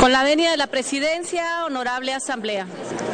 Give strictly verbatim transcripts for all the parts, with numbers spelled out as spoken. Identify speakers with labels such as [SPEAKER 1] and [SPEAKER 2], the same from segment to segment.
[SPEAKER 1] Con la venia de la Presidencia, honorable Asamblea.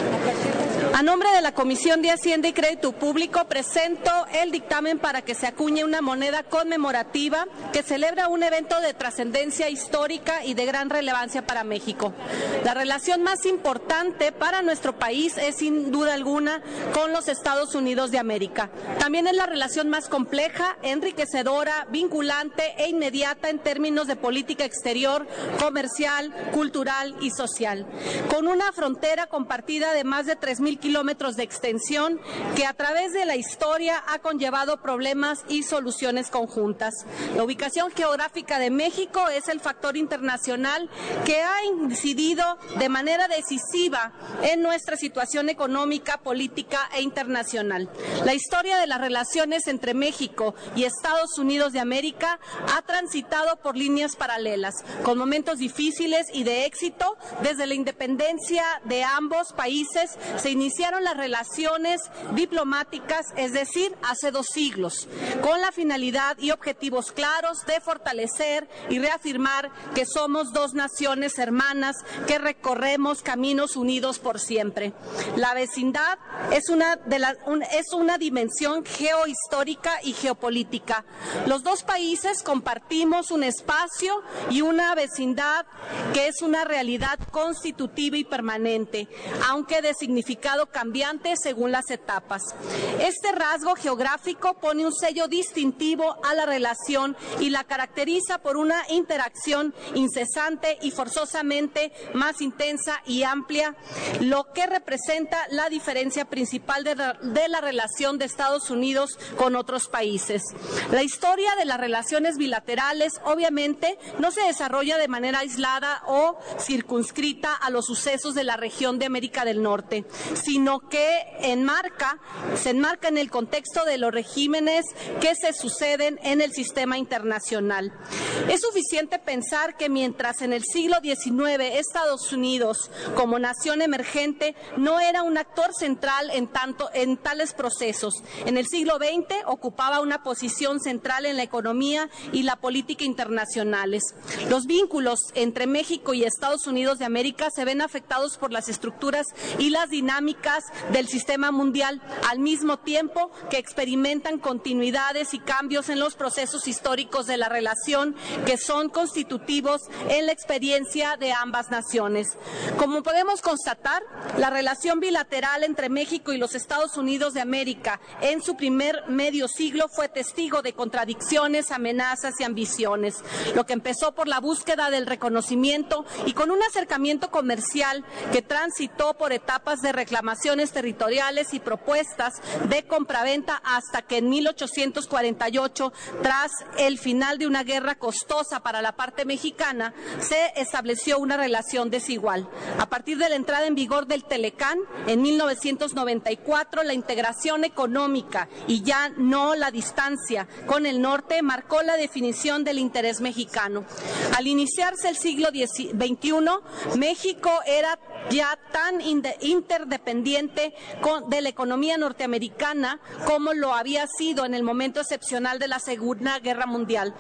[SPEAKER 1] A nombre de la Comisión de Hacienda y Crédito Público presento el dictamen para que se acuñe una moneda conmemorativa que celebra un evento de trascendencia histórica y de gran relevancia para México. La relación más importante para nuestro país es sin duda alguna con los Estados Unidos de América. También es la relación más compleja, enriquecedora, vinculante e inmediata en términos de política exterior, comercial, cultural y social. Con una frontera compartida de más de tres mil kilómetros de extensión que a través de la historia ha conllevado problemas y soluciones conjuntas. La ubicación geográfica de México es el factor internacional que ha incidido de manera decisiva en nuestra situación económica, política e internacional. La historia de las relaciones entre México y Estados Unidos de América ha transitado por líneas paralelas, con momentos difíciles y de éxito. Desde la independencia de ambos países se iniciaron las relaciones diplomáticas, es decir, hace dos siglos, con la finalidad y objetivos claros de fortalecer y reafirmar que somos dos naciones hermanas que recorremos caminos unidos por siempre. La vecindad es una, de la, un, es una dimensión geohistórica y geopolítica. Los dos países compartimos un espacio y una vecindad que es una realidad constitutiva y permanente, aunque de significado cambiante según las etapas. Este rasgo geográfico pone un sello distintivo a la relación y la caracteriza por una interacción incesante y forzosamente más intensa y amplia, lo que representa la diferencia principal de, de la relación de Estados Unidos con otros países. La historia de las relaciones bilaterales obviamente no se desarrolla de manera aislada o circunscrita a los sucesos de la región de América del Norte, sino que enmarca, se enmarca en el contexto de los regímenes que se suceden en el sistema internacional. Es suficiente pensar que mientras en el siglo diecinueve Estados Unidos, como nación emergente, no era un actor central en, tanto, en tales procesos, en el siglo veinte ocupaba una posición central en la economía y la política internacionales. Los vínculos entre México y Estados Unidos de América se ven afectados por las estructuras y las dinámicas del sistema mundial, al mismo tiempo que experimentan continuidades y cambios en los procesos históricos de la relación que son constitutivos en la experiencia de ambas naciones. Como podemos constatar, la relación bilateral entre México y los Estados Unidos de América en su primer medio siglo fue testigo de contradicciones, amenazas y ambiciones, lo que empezó por la búsqueda del reconocimiento y con un acercamiento comercial que transitó por etapas de reclamaciones territoriales y propuestas de compraventa hasta que en mil ochocientos cuarenta y ocho, tras el final de una guerra costosa para la parte mexicana, se estableció una relación desigual. A partir de la entrada en vigor del Telecán, en mil novecientos noventa y cuatro, la integración económica y ya no la distancia con el norte marcó la definición del interés mexicano. Al iniciarse el siglo veintiuno, México era ya tan interdependiente con, de la economía norteamericana como lo había sido en el momento excepcional de la Segunda Guerra Mundial.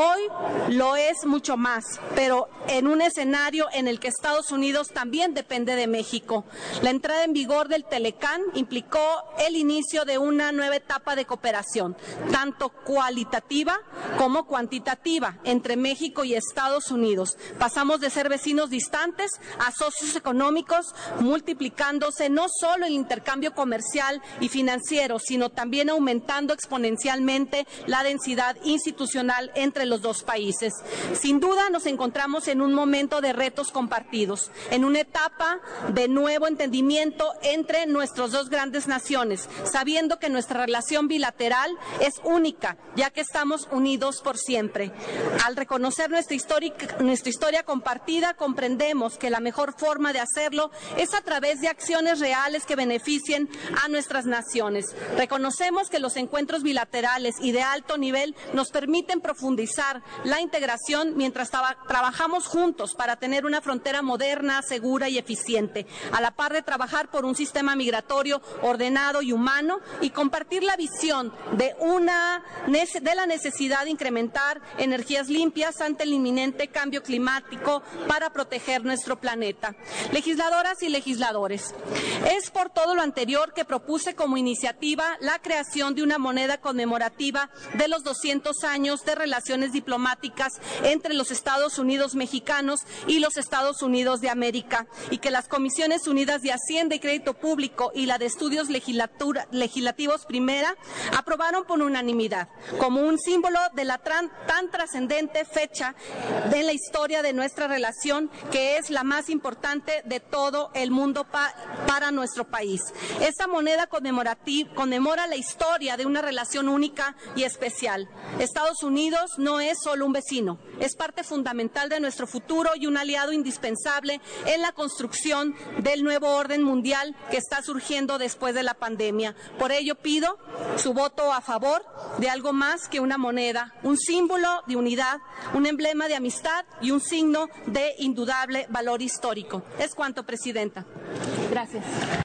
[SPEAKER 1] Hoy lo es mucho más, pero en un escenario en el que Estados Unidos también depende de México. La entrada en vigor del Telecán implicó el inicio de una nueva etapa de cooperación, tanto cualitativa como cuantitativa, entre México y Estados Unidos. Pasamos de ser vecinos distantes a socios económicos, multiplicándose no solo el intercambio comercial y financiero, sino también aumentando exponencialmente la densidad institucional entre los dos países. Sin duda nos encontramos en un momento de retos compartidos, en una etapa de nuevo entendimiento entre nuestras dos grandes naciones, sabiendo que nuestra relación bilateral es única, ya que estamos unidos por siempre. Al reconocer nuestra, histórica, nuestra historia compartida, comprendemos que la mejor forma de hacer hacerlo es a través de acciones reales que beneficien a nuestras naciones. Reconocemos que los encuentros bilaterales y de alto nivel nos permiten profundizar la integración mientras tra- trabajamos juntos para tener una frontera moderna, segura y eficiente, a la par de trabajar por un sistema migratorio ordenado y humano y compartir la visión de, una, de la necesidad de incrementar energías limpias ante el inminente cambio climático para proteger nuestro planeta. Legisladoras y legisladores, es por todo lo anterior que propuse como iniciativa la creación de una moneda conmemorativa de los doscientos años de relaciones diplomáticas entre los Estados Unidos mexicanos y los Estados Unidos de América, y que las Comisiones Unidas de Hacienda y Crédito Público y la de Estudios Legislativos Primera aprobaron por unanimidad, como un símbolo de la tan, tan trascendente fecha de la historia de nuestra relación, que es la más importante de todo el mundo pa, para nuestro país. Esta moneda conmemorativa conmemora la historia de una relación única y especial. Estados Unidos no es solo un vecino, es parte fundamental de nuestro futuro y un aliado indispensable en la construcción del nuevo orden mundial que está surgiendo después de la pandemia. Por ello pido su voto a favor de algo más que una moneda, un símbolo de unidad, un emblema de amistad y un signo de indudable valor histórico. Es cuanto, Presidenta. Gracias.